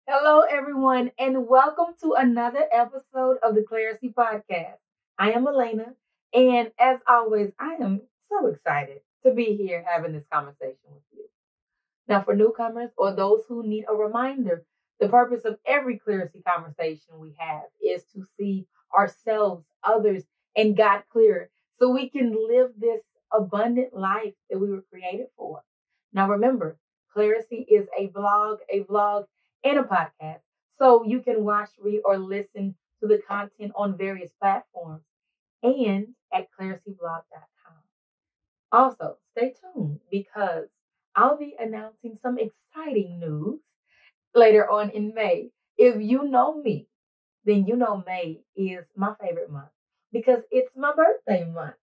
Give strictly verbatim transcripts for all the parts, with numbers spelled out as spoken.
Hello, everyone, and welcome to another episode of the Clarity Podcast. I am Elena, and as always, I am so excited to be here having this conversation with you. Now, for newcomers or those who need a reminder, the purpose of every Clarity conversation we have is to see ourselves, others, and God clearer so we can live this abundant life that we were created for. Now, remember, Clarity is a blog, a vlog, and a podcast. So you can watch, read, or listen to the content on various platforms and at clarity blog dot com. Also, stay tuned because I'll be announcing some exciting news later on in May. If you know me, then you know May is my favorite month because it's my birthday month.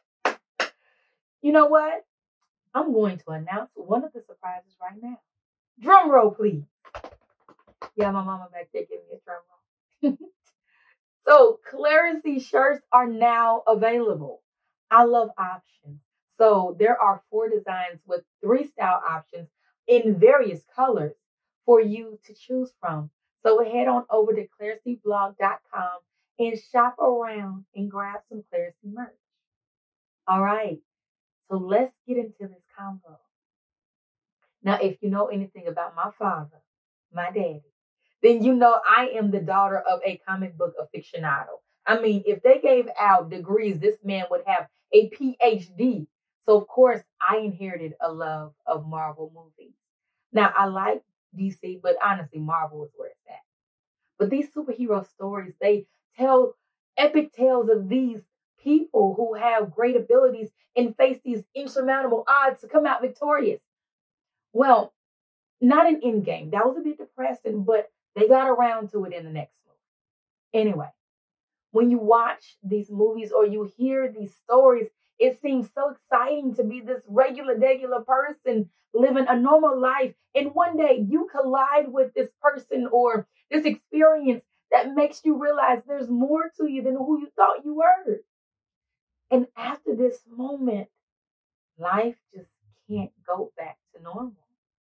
You know what? I'm going to announce one of the surprises right now. Drum roll, please. Yeah, my mama back there giving me a drum roll. So, Clarity shirts are now available. I love options. So, there are four designs with three style options in various colors for you to choose from. So, head on over to clarity blog dot com and shop around and grab some Clarity merch. All right. So, let's get into this convo. Now, if you know anything about my father, my daddy, then you know I am the daughter of a comic book aficionado. I mean, if they gave out degrees, this man would have a P H D. So, of course, I inherited a love of Marvel movies. Now, I like D C, but honestly, Marvel is where it's at. But these superhero stories, they tell epic tales of these people who have great abilities and face these insurmountable odds to come out victorious. Well, not an Endgame. That was a bit depressing, but they got around to it in the next movie. Anyway, when you watch these movies or you hear these stories, it seems so exciting to be this regular, regular person living a normal life. And one day you collide with this person or this experience that makes you realize there's more to you than who you thought you were. And after this moment, life just can't go back to normal.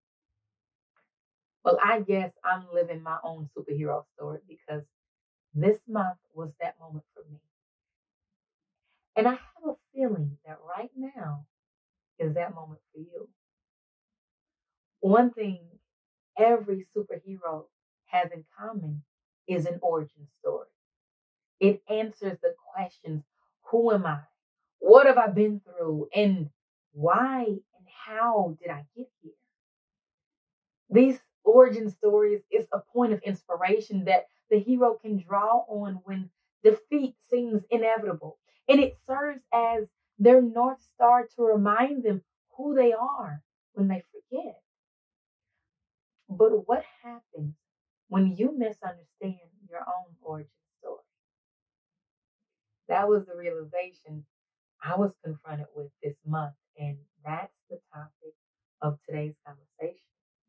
Well, I guess I'm living my own superhero story because this month was that moment for me. And I have a feeling that right now is that moment for you. One thing every superhero has in common is an origin story. It answers the questions: who am I? What have I been through? And why and how did I get here? These origin stories is a point of inspiration that the hero can draw on when defeat seems inevitable. And it serves as their North Star to remind them who they are when they forget. But what happens when you misunderstand your own origin story? That was the realization I was confronted with this month. And that's the topic of today's conversation.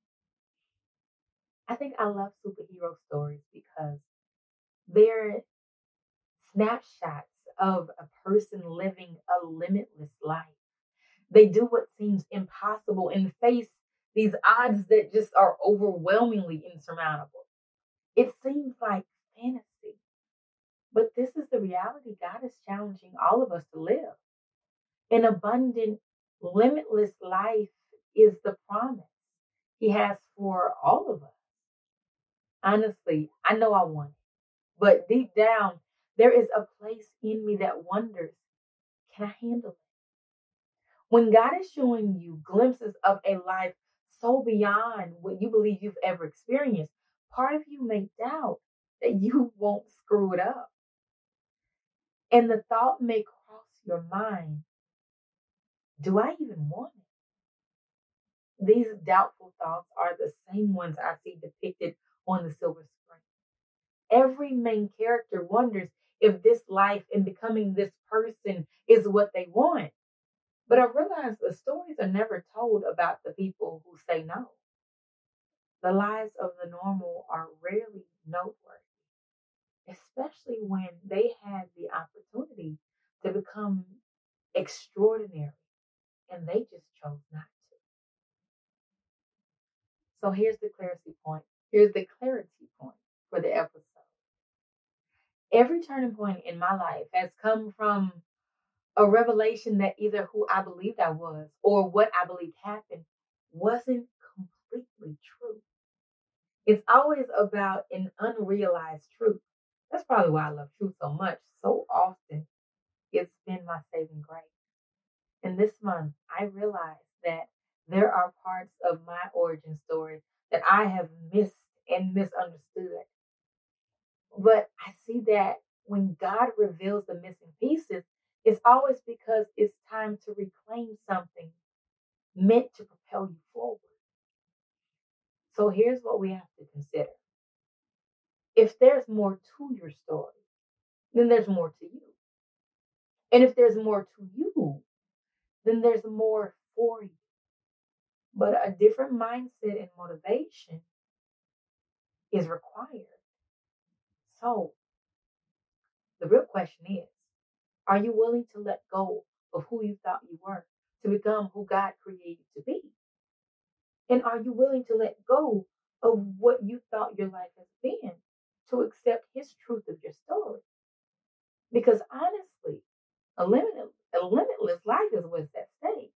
I think I love superhero stories because they're snapshots of a person living a limitless life. They do what seems impossible and face these odds that just are overwhelmingly insurmountable. It seems like fantasy, but this is the reality God is challenging all of us to live. An abundant, limitless life is the promise He has for all of us. Honestly, I know I want it. But deep down, there is a place in me that wonders, can I handle it? When God is showing you glimpses of a life so beyond what you believe you've ever experienced, part of you may doubt that you won't screw it up. And the thought may cross your mind, do I even want it? These doubtful thoughts are the same ones I see depicted on the silver screen. Every main character wonders if this life and becoming this person is what they want. But I realize the stories are never told about the people who say no. The lives of the normal are rarely noteworthy, especially when they had the opportunity to become extraordinary and they just chose not to. So here's the clarity point. Here's the clarity point for the episode. Every turning point in my life has come from a revelation that either who I believed I was or what I believed happened wasn't completely true. It's always about an unrealized truth. That's probably why I love truth so much. So often, it's been my saving grace. And this month, I realized that there are parts of my origin story that I have missed and misunderstood. But I see that when God reveals the missing pieces, it's always because it's time to reclaim something meant to propel you forward. So here's what we have to consider. If there's more to your story, then there's more to you. And if there's more to you, then there's more for you. But a different mindset and motivation is required. So the real question is, are you willing to let go of who you thought you were to become who God created you to be? And are you willing to let go of what you thought your life has been to accept His truth of your story? Because honestly, a limitless, a limitless life is what's at stake.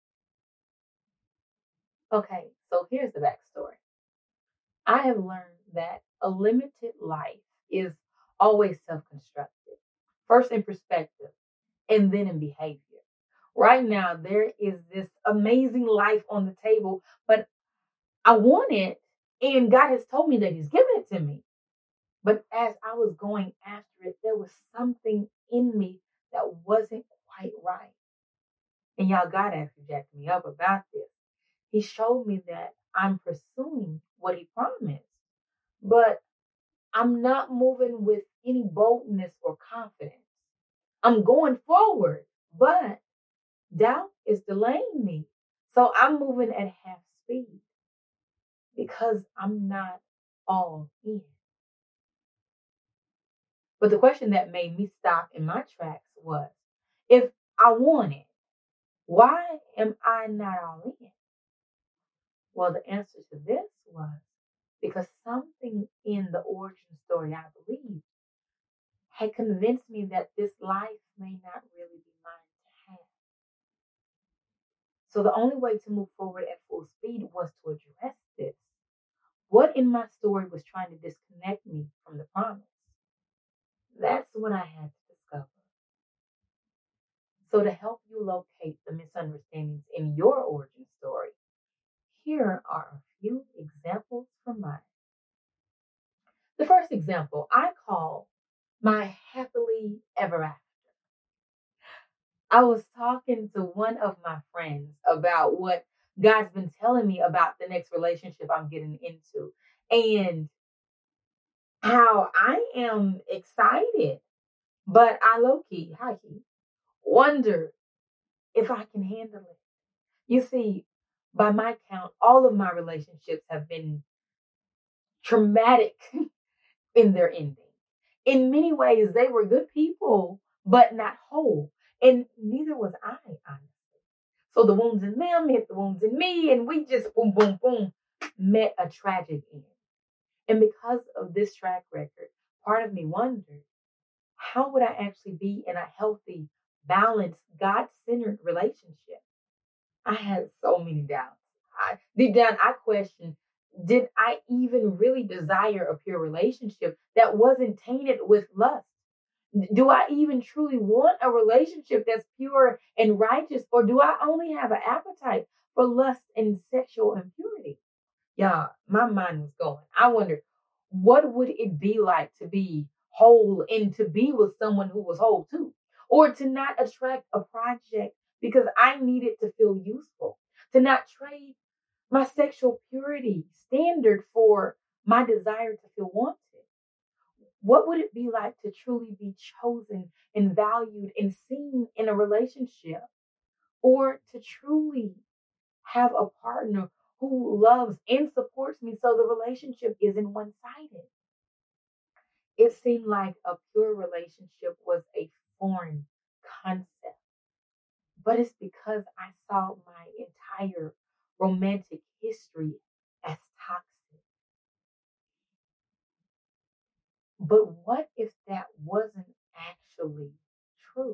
Okay, so here's the backstory. I have learned that a limited life is always self-constructed, first in perspective and then in behavior. Right now, there is this amazing life on the table, but I want it, and God has told me that He's given it to me. But as I was going after it, there was something in me that wasn't quite right. And y'all, God actually jacked me up about this. He showed me that I'm pursuing what He promised, but I'm not moving with any boldness or confidence. I'm going forward, but doubt is delaying me. So I'm moving at half speed because I'm not all in. But the question that made me stop in my tracks was, if I want it, why am I not all in? Well, the answer to this was because something in the origin story I believed had convinced me that this life may not really be mine to have. So the only way to move forward at full speed was to address this. What in my story was trying to disconnect me from the promise? That's what I had to discover. So to help you locate the misunderstandings in your origin story, here are a few examples from mine. The first example I call my happily ever after. I was talking to one of my friends about what God's been telling me about the next relationship I'm getting into and how I am excited, but I low-key, high-key, wonder if I can handle it. You see, by my count, all of my relationships have been traumatic in their ending. In many ways, they were good people, but not whole. And neither was I, honestly. So the wounds in them hit the wounds in me, and we just boom, boom, boom, met a tragic end. And because of this track record, part of me wondered, how would I actually be in a healthy, balanced, God-centered relationship? I had so many doubts. I, deep down, I questioned, did I even really desire a pure relationship that wasn't tainted with lust? Do I even truly want a relationship that's pure and righteous, or do I only have an appetite for lust and sexual impurity? Yeah, my mind was going. I wondered, what would it be like to be whole and to be with someone who was whole too? Or to not attract a project because I needed to feel useful, to not trade my sexual purity standard for my desire to feel wanted. What would it be like to truly be chosen and valued and seen in a relationship? Or to truly have a partner who loves and supports me so the relationship isn't one-sided? It seemed like a pure relationship was a foreign concept. But it's because I saw my entire romantic history as toxic. But what if that wasn't actually true?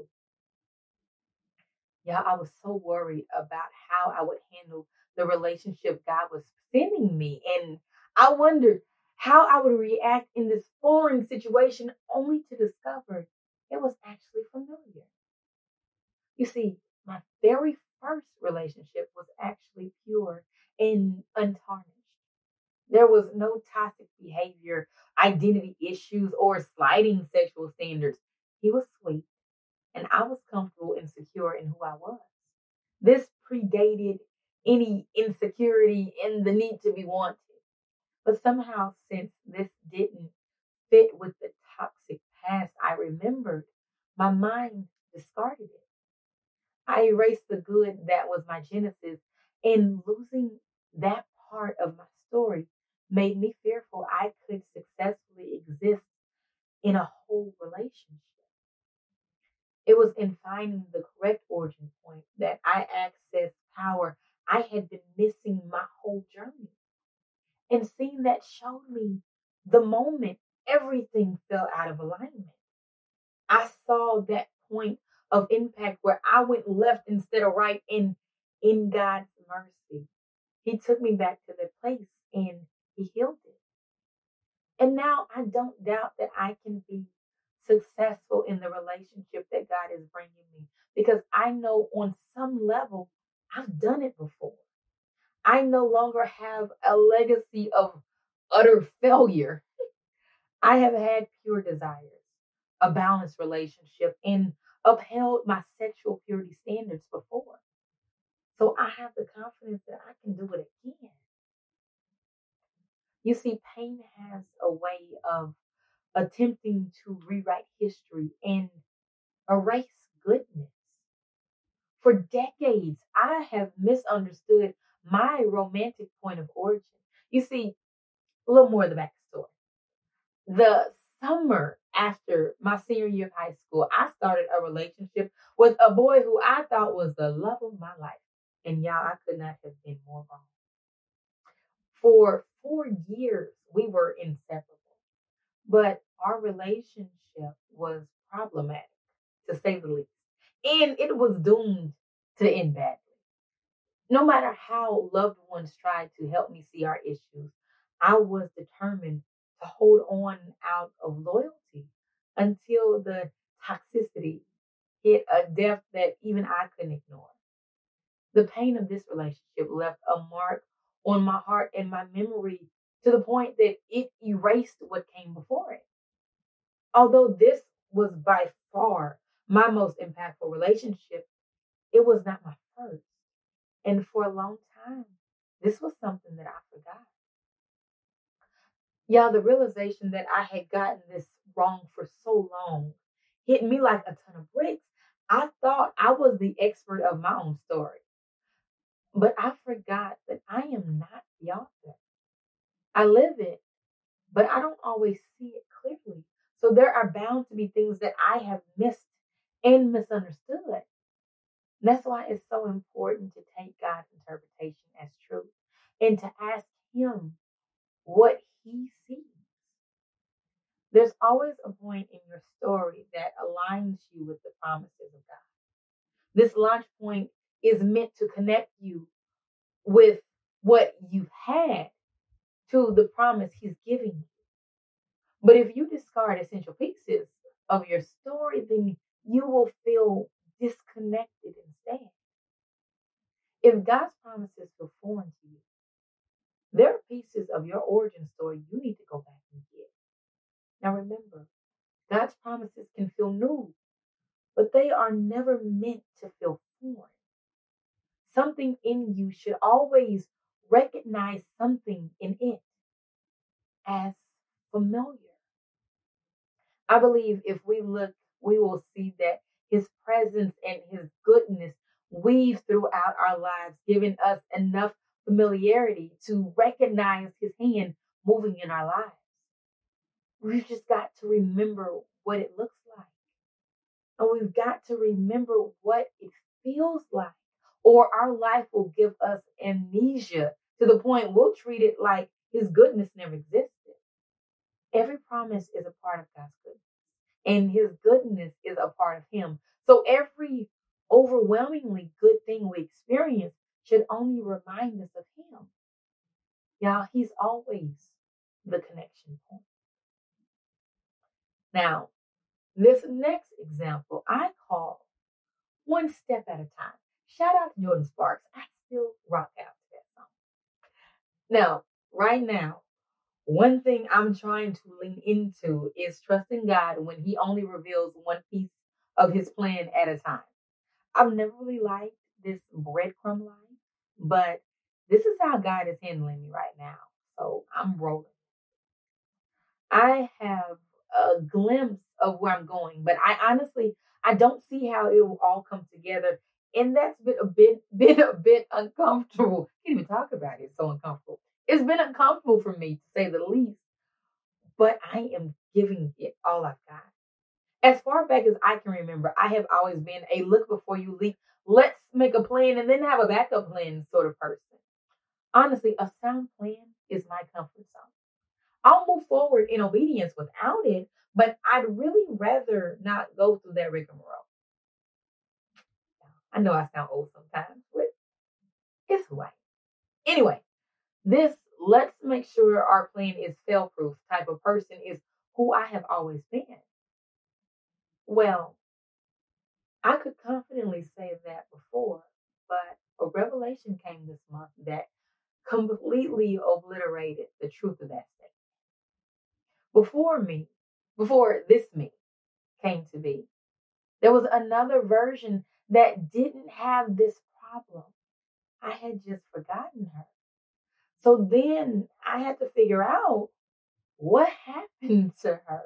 Yeah, I was so worried about how I would handle the relationship God was sending me. And I wondered how I would react in this foreign situation only to discover it was actually familiar. You see, my very first relationship was actually pure and untarnished. There was no toxic behavior, identity issues, or sliding sexual standards. He was sweet, and I was comfortable and secure in who I was. This predated any insecurity and the need to be wanted. But somehow, since this didn't fit with the toxic past I remembered, my mind discarded it. I erased the good that was my genesis, and losing that part of my story made me fearful I could successfully exist in a whole relationship. It was in finding the correct origin point that I accessed power I had been missing my whole journey. And seeing that showed me the moment everything fell out of alignment. I saw that point of impact where I went left instead of right, and in God's mercy, He took me back to the place and He healed it. And now I don't doubt that I can be successful in the relationship that God is bringing me, because I know on some level I've done it before. I no longer have a legacy of utter failure. I have had pure desires, a balanced relationship, and upheld my sexual purity standards before. So I have the confidence that I can do it again. You see, pain has a way of attempting to rewrite history and erase goodness. For decades, I have misunderstood my romantic point of origin. You see, a little more of the backstory. The summer after my senior year of high school, I started a relationship with a boy who I thought was the love of my life. And y'all, I could not have been more wrong. For four years, we were inseparable. But our relationship was problematic, to say the least. And it was doomed to end badly. No matter how loved ones tried to help me see our issues, I was determined to hold on out of loyalty until the toxicity hit a depth that even I couldn't ignore. The pain of this relationship left a mark on my heart and my memory to the point that it erased what came before it. Although this was by far my most impactful relationship, it was not my first. And for a long time, this was something that I forgot. Yeah, the realization that I had gotten this wrong for so long hit me like a ton of bricks. I thought I was the expert of my own story, but I forgot that I am not the author. I live it, but I don't always see it clearly. So there are bound to be things that I have missed and misunderstood. And that's why it's so important to take God's interpretation as truth and to ask Him what He sees. There's always a point in your story that aligns you with the promises of God. This launch point is meant to connect you with what you've had to the promise He's giving you. But if you discard essential pieces of your story, then you will feel disconnected instead. If God's promises feel foreign to you, there are pieces of your origin story you need to go back and get. Now remember, God's promises can feel new, but they are never meant to feel foreign. Something in you should always recognize something in it as familiar. I believe if we look, we will see that His presence and His goodness weave throughout our lives, giving us enough familiarity to recognize His hand moving in our lives. We've just got to remember what it looks like. And we've got to remember what it feels like, or our life will give us amnesia to the point we'll treat it like His goodness never existed. Every promise is a part of God's goodness, and his goodness is a part of him. So every overwhelmingly good thing we experience should only remind us of him. Y'all, he's always the connection point. Now, this next example I call one step at a time. Shout out to Jordan Sparks. I still rock out to that song. Now, right now, one thing I'm trying to lean into is trusting God when he only reveals one piece of his plan at a time. I've never really liked this breadcrumb line, but this is how God is handling me right now. So I'm rolling. I have a glimpse of where I'm going, but I honestly, I don't see how it will all come together. And that's been a bit, been a bit uncomfortable. Can't even talk about it. It's so uncomfortable. It's been uncomfortable for me, to say the least, but I am giving it all I've got. As far back as I can remember, I have always been a look before you leap. Let's make a plan and then have a backup plan sort of person. Honestly, a sound plan is my comfort zone. I'll move forward in obedience without it, but I'd really rather not go through that rigmarole. I know I sound old sometimes, but it's who I am. Anyway, this let's make sure our plan is fail-proof type of person is who I have always been. Well, I could confidently say that before, but a revelation came this month that completely obliterated the truth of that statement. Before me, before this me came to be, there was another version that didn't have this problem. I had just forgotten her. So then I had to figure out what happened to her.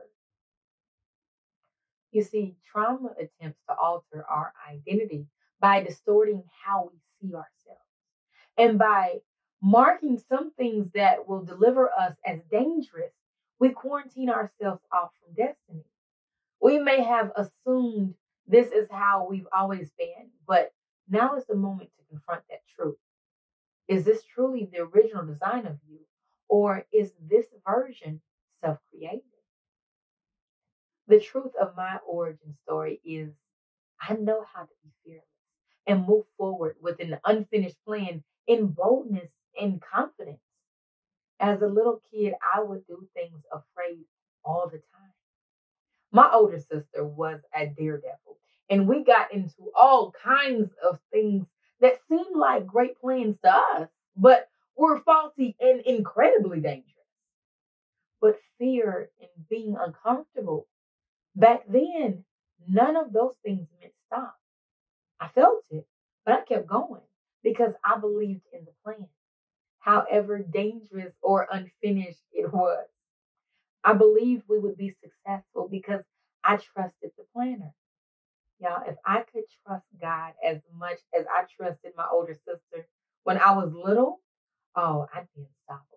You see, trauma attempts to alter our identity by distorting how we see ourselves and by marking some things that will deliver us as dangerous. We quarantine ourselves off from destiny. We may have assumed this is how we've always been, but now is the moment to confront that truth. Is this truly the original design of you, or is this version self-created? The truth of my origin story is I know how to be fearless and move forward with an unfinished plan in boldness and confidence. As a little kid, I would do things afraid all the time. My older sister was a daredevil, and we got into all kinds of things that seemed like great plans to us, but were faulty and incredibly dangerous. But fear and being uncomfortable, back then, none of those things meant stop. I felt it, but I kept going because I believed in the plan, however dangerous or unfinished it was. I believed we would be successful because I trusted the planner. Y'all, if I could trust God as much as I trusted my older sister when I was little, oh, I'd be unstoppable.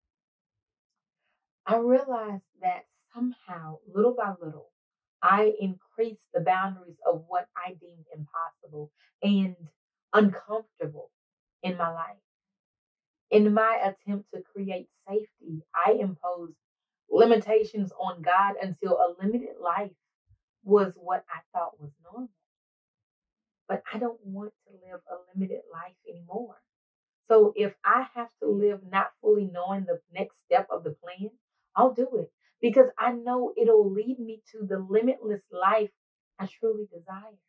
I realized that somehow, little by little, I increased the boundaries of what I deemed impossible and uncomfortable in my life. In my attempt to create safety, I imposed limitations on God until a limited life was what I thought was normal. But I don't want to live a limited life anymore. So if I have to live not fully knowing the next step of the plan, I'll do it because I know it'll lead me to the limitless life I truly desire.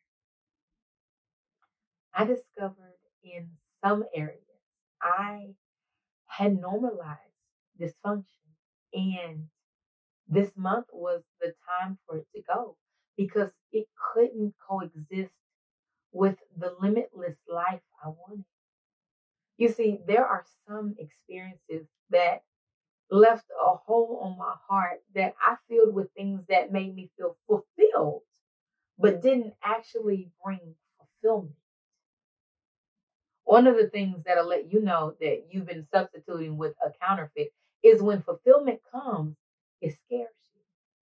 I discovered in some areas I had normalized dysfunction, and this month was the time for it to go because it couldn't coexist with the limitless life I wanted. You see, there are some experiences that left a hole on my heart that I filled with things that made me feel fulfilled, but didn't actually bring fulfillment. One of the things that'll let you know that you've been substituting with a counterfeit is when fulfillment comes, it scares you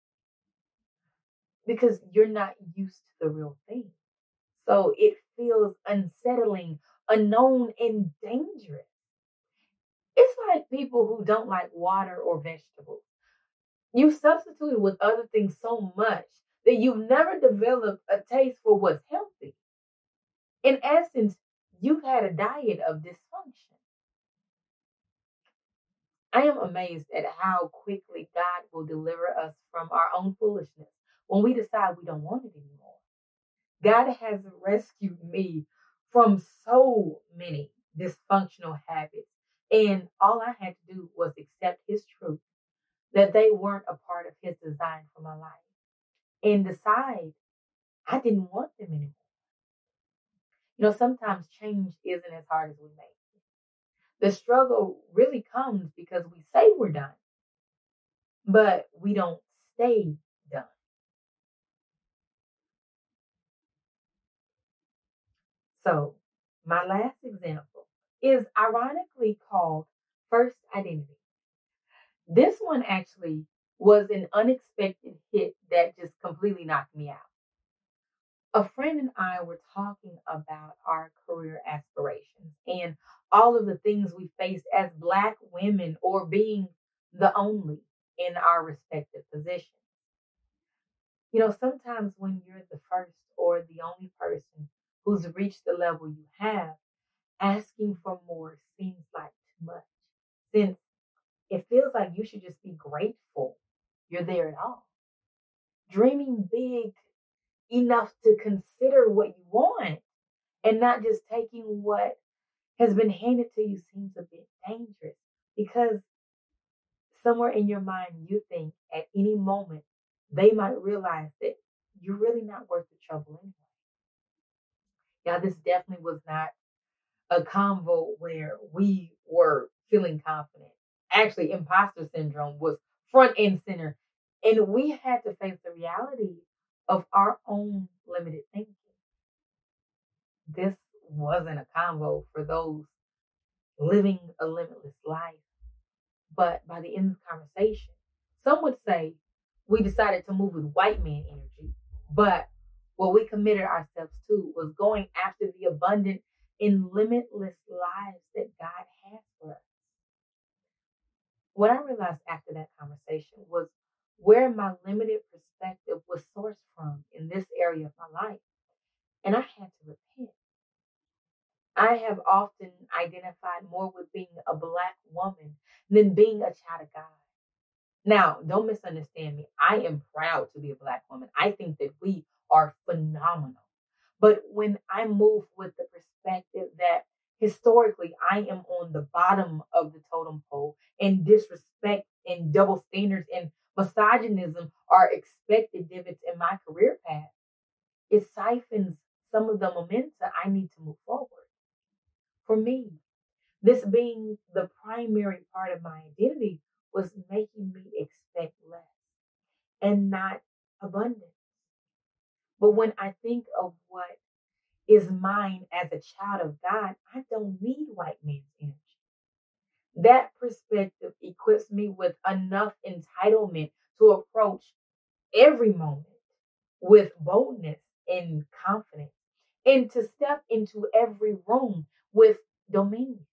because you're not used to the real thing. So it feels unsettling, unknown, and dangerous. It's like people who don't like water or vegetables. You substituted with other things so much that you've never developed a taste for what's healthy. In essence, you've had a diet of dysfunction. I am amazed at how quickly God will deliver us from our own foolishness when we decide we don't want it anymore. God has rescued me from so many dysfunctional habits, and all I had to do was accept His truth that they weren't a part of His design for my life and decide I didn't want them anymore. You know, sometimes change isn't as hard as we make it. The struggle really comes because we say we're done, but we don't stay done. So, my last example is ironically called First Identity. This one actually was an unexpected hit that just completely knocked me out. A friend and I were talking about our career aspirations and all of the things we faced as Black women or being the only in our respective positions. You know, sometimes when you're the first or the only person who's reached the level you have, asking for more seems like too much, since it feels like you should just be grateful you're there at all. Dreaming big enough to consider what you want and not just taking what has been handed to you seems a bit dangerous because somewhere in your mind you think at any moment they might realize that you're really not worth the trouble anyway. Now, this definitely was not a convo where we were feeling confident. Actually, imposter syndrome was front and center, and we had to face the reality of our own limited thinking. This wasn't a convo for those living a limitless life. But by the end of the conversation, some would say we decided to move with white man energy. But what we committed ourselves to was going after the abundant and limitless lives that God has for us. What I realized after that conversation was where my limited perspective was sourced from in this area of my life. And I had to repent. I have often identified more with being a Black woman than being a child of God. Now, don't misunderstand me. I am proud to be a Black woman. I think that we are phenomenal. But when I move with the perspective that historically I am on the bottom of the totem pole and disrespect and double standards and misogynism are expected divots in my career path, it siphons some of the momentum I need to move forward. For me, this being the primary part of my identity was making me expect less and not abundance. But when I think of what is mine as a child of God, I don't need white man's energy. That perspective equips me with enough entitlement to approach every moment with boldness and confidence and to step into every room with dominion.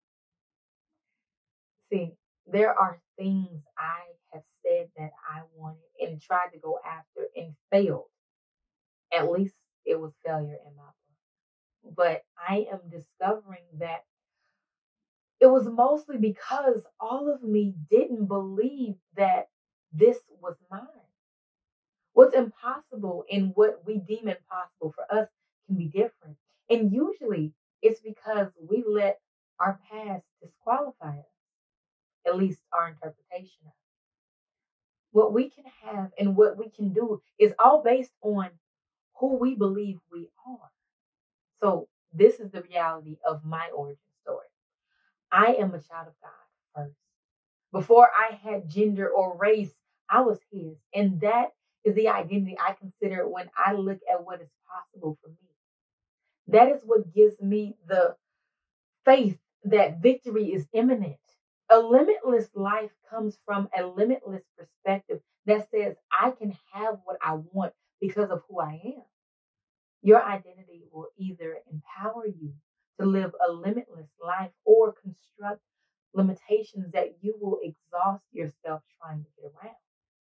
See, there are things I have said that I wanted and tried to go after and failed. At least it was failure in my book. But I am discovering that it was mostly because all of me didn't believe that this was mine. What's impossible and what we deem impossible for us can be different. And usually it's because we let our past disqualify us, at least our interpretation of it. What we can have and what we can do is all based on who we believe we are. So this is the reality of my origin story. I am a child of God first. Before I had gender or race, I was His. And that is the identity I consider when I look at what is possible for me. That is what gives me the faith that victory is imminent. A limitless life comes from a limitless perspective that says I can have what I want because of who I am. Your identity will either empower you to live a limitless life or construct limitations that you will exhaust yourself trying to get around.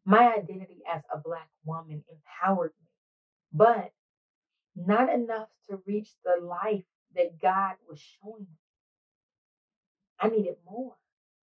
My identity as a Black woman empowered me, but not enough to reach the life that God was showing me. I needed more.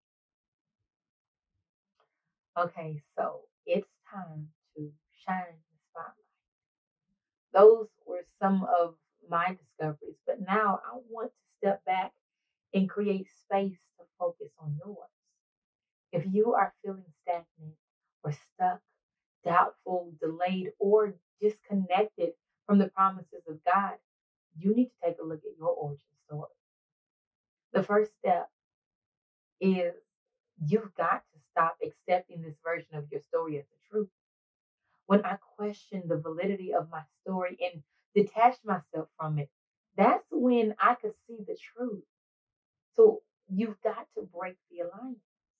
Okay, so it's time to shine the spotlight. Those were some of my discoveries, but now I want to step back and create space to focus on yours. If you are feeling stagnant or stuck, doubtful, delayed, or disconnected from the promises of God, you need to take a look at your origin story. The first step is you've got to stop accepting this version of your story as the truth. When I questioned the validity of my story and detached myself from it, that's when I could see the truth. So you've got to break the alliance.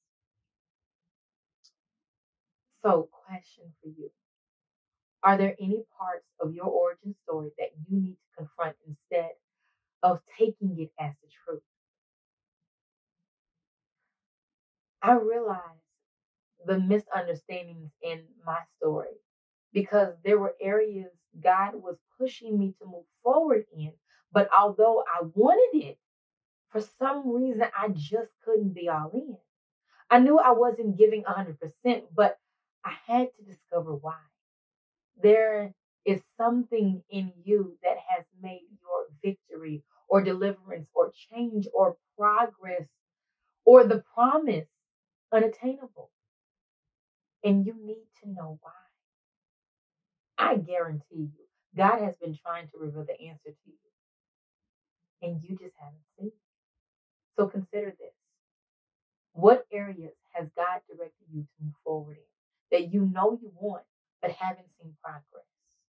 So, question for you. Are there any parts of your origin story that you need to confront instead of taking it as the truth? I realized the misunderstandings in my story because there were areas God was pushing me to move forward in. But although I wanted it, for some reason, I just couldn't be all in. I knew I wasn't giving one hundred percent, but I had to discover why. There is something in you that has made your victory or deliverance or change or progress or the promise unattainable. And you need to know why. I guarantee you, God has been trying to reveal the answer to you, and you just haven't seen it. So consider this. What areas has God directed you to move forward in that you know you want but haven't seen progress?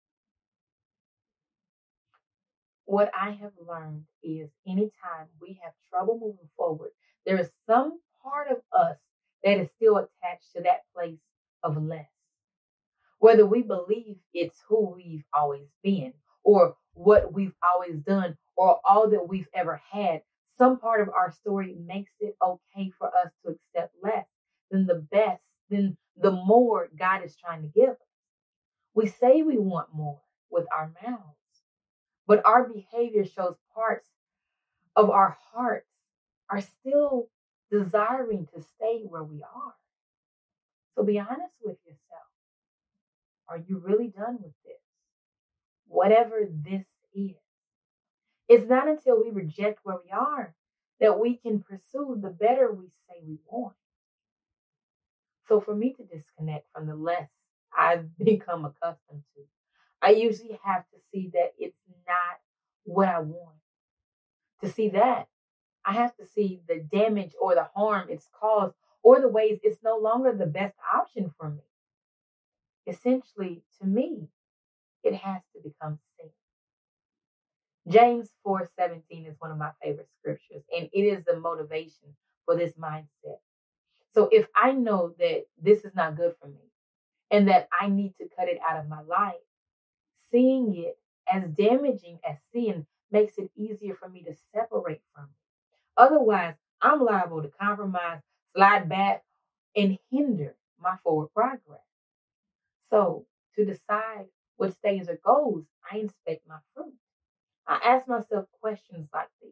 What I have learned is anytime we have trouble moving forward, there is some part of us that is still attached to that place of less. Whether we believe it's who we've always been or what we've always done or all that we've ever had, some part of our story makes it okay for us to accept less than the best, than the more God is trying to give us. We say we want more with our mouths, but our behavior shows parts of our hearts are still desiring to stay where we are. So be honest with yourself. Are you really done with this? Whatever this is. It's not until we reject where we are that we can pursue the better we say we want. So for me to disconnect from the less I've become accustomed to, I usually have to see that it's not what I want. To see that, I have to see the damage or the harm it's caused or the ways it's no longer the best option for me. Essentially, to me, it has to become sin. James four seventeen is one of my favorite scriptures, and it is the motivation for this mindset. So if I know that this is not good for me and that I need to cut it out of my life, seeing it as damaging as sin makes it easier for me to separate from it. Otherwise, I'm liable to compromise, slide back, and hinder my forward progress. So to decide what stays or goes, I inspect my fruit. I ask myself questions like these.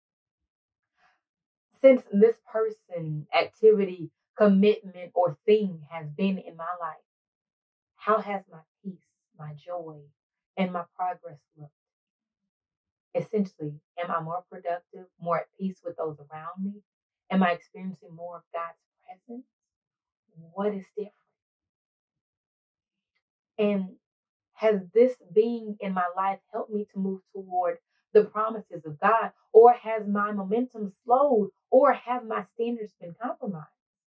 Since this person, activity, commitment, or thing has been in my life, how has my peace, my joy, and my progress looked? Essentially, am I more productive, more at peace with those around me? Am I experiencing more of God's presence? What is different? And has this being in my life helped me to move toward the promises of God? Or has my momentum slowed? Or have my standards been compromised?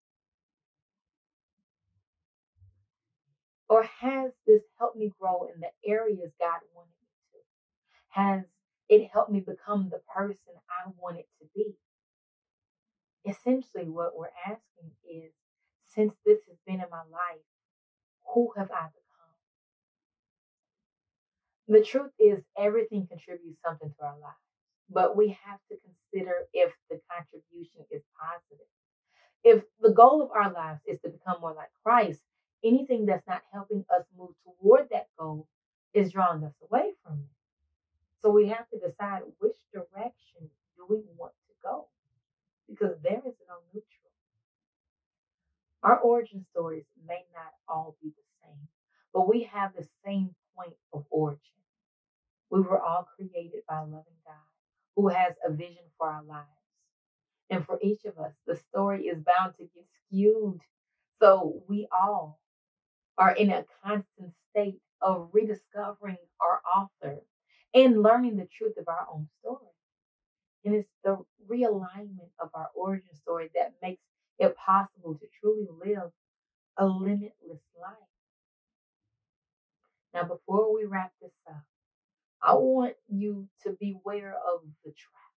Or has this helped me grow in the areas God wanted me to? Has it helped me become the person I wanted to be? Essentially, what we're asking is, since this has been in my life, who have I become? The truth is, everything contributes something to our lives, but we have to consider if the contribution is positive. If the goal of our lives is to become more like Christ, anything that's not helping us move toward that goal is drawing us away from it. So we have to decide which direction do we want to go, because there is no neutral. Our origin stories may not all be the same, but we have the same point of origin. We were all created by a loving God who has a vision for our lives. And for each of us, the story is bound to get skewed. So we all are in a constant state of rediscovering our author and learning the truth of our own story. And it's the realignment of our origin story that makes it possible to truly live a limitless life. Now, before we wrap this up, I want you to beware of the trap.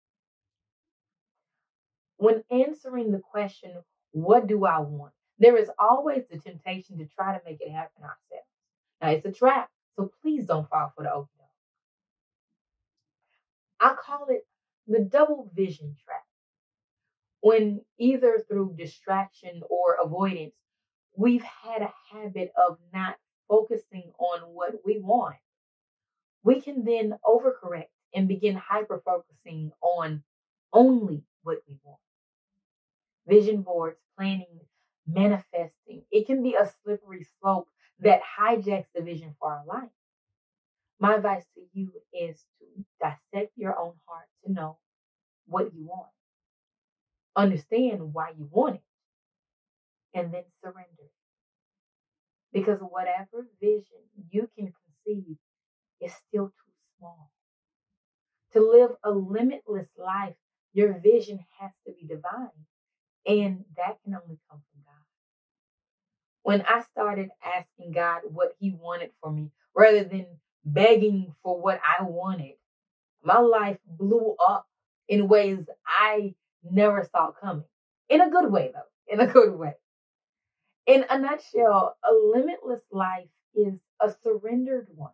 When answering the question, what do I want? There is always the temptation to try to make it happen ourselves. Now, it's a trap, so please don't fall for the okie doke. I call it the double vision trap. When either through distraction or avoidance, we've had a habit of not focusing on what we want, we can then overcorrect and begin hyper-focusing on only what we want. Vision boards, planning, manifesting, it can be a slippery slope that hijacks the vision for our life. My advice to you is to dissect your own heart to know what you want. Understand why you want it, and then surrender it. Because whatever vision you can conceive is still too small. To live a limitless life, your vision has to be divine, and that can only come from God. When I started asking God what He wanted for me, rather than begging for what I wanted, my life blew up in ways I never saw coming. In a good way, though. In a good way. In a nutshell, a limitless life is a surrendered one.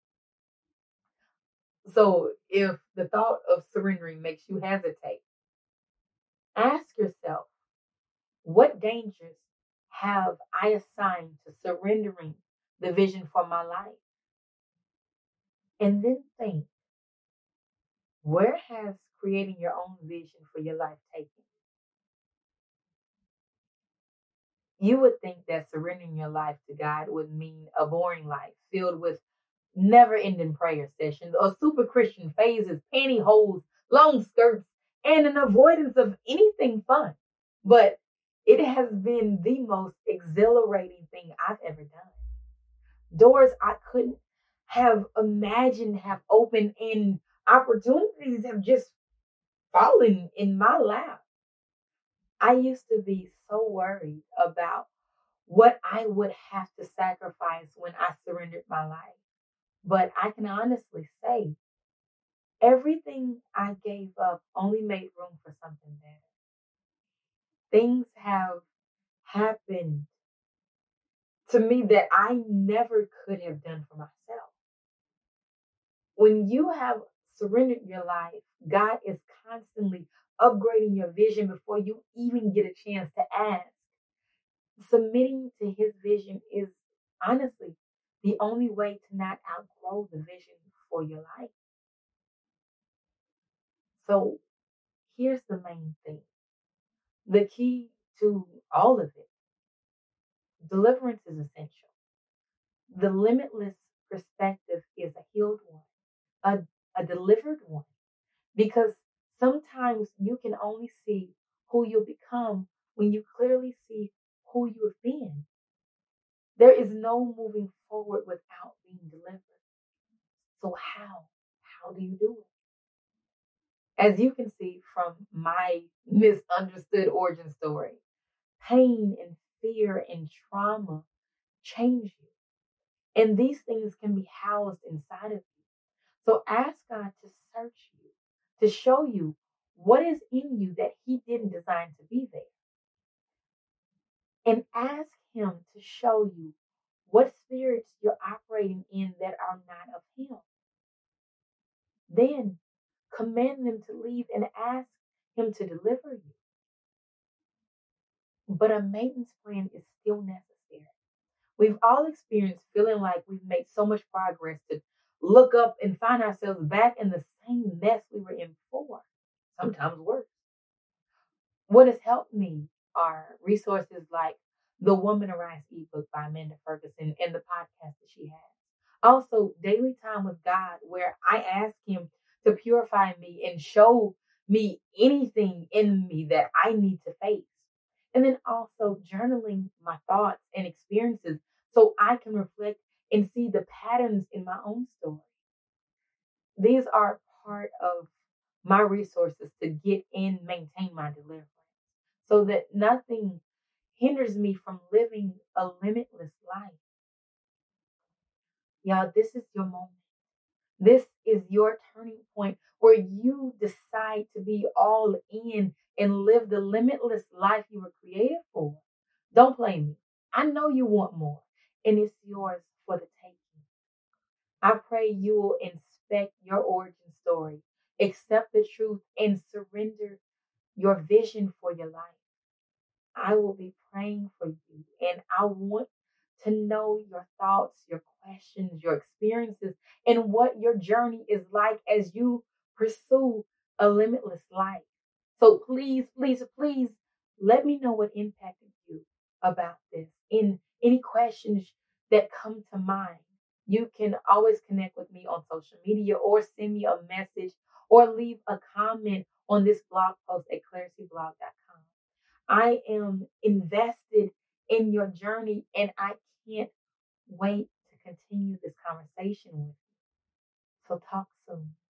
So if the thought of surrendering makes you hesitate, ask yourself, what dangers have I assigned to surrendering the vision for my life? And then think, where has creating your own vision for your life taken you? You would think that surrendering your life to God would mean a boring life filled with never-ending prayer sessions or super Christian phases, pantyhose, long skirts, and an avoidance of anything fun. But it has been the most exhilarating thing I've ever done. Doors I couldn't have imagined have opened, and opportunities have just fallen in my lap. I used to be so worried about what I would have to sacrifice when I surrendered my life. But I can honestly say, everything I gave up only made room for something better. Things have happened to me that I never could have done for myself. When you have surrendered your life, God is constantly upgrading your vision before you even get a chance to ask. Submitting to His vision is honestly the only way to not outgrow the vision for your life. So here's the main thing. The key to all of it. Deliverance is essential. The limitless perspective is a healed one, a, a delivered one, because sometimes you can only see who you'll become when you clearly see who you have been. There is no moving forward without being delivered. So how? How do you do it? As you can see from my misunderstood origin story, pain and fear and trauma change you. And these things can be housed inside of you. So ask God to search you, to show you what is in you that He didn't design to be there. And ask Him to show you what spirits you're operating in that are not of Him. Then command them to leave and ask Him to deliver you. But a maintenance plan is still necessary. We've all experienced feeling like we've made so much progress to look up and find ourselves back in the same mess we were in before, sometimes worse. What has helped me are resources like the Woman Arise ebook by Amanda Ferguson and the podcast that she has. Also, daily time with God, where I ask Him to purify me and show me anything in me that I need to face. And then also journaling my thoughts and experiences so I can reflect and see the patterns in my own story. These are part of my resources to get and maintain my deliverance so that nothing hinders me from living a limitless life. Y'all, this is your moment. This is your turning point where you decide to be all in and live the limitless life you were created for. Don't play me. I know you want more, and it's yours for the taking. I pray you will inspect your origin story, accept the truth, and surrender your vision for your life. I will be praying for you, and I want to know your thoughts, your questions, your experiences, and what your journey is like as you pursue a limitless life. So please, please, please let me know what impacted you about this. In any questions that come to mind, you can always connect with me on social media or send me a message or leave a comment on this blog post at clarity blog dot com. I am invested in your journey and I can't wait to continue this conversation with you. So talk soon.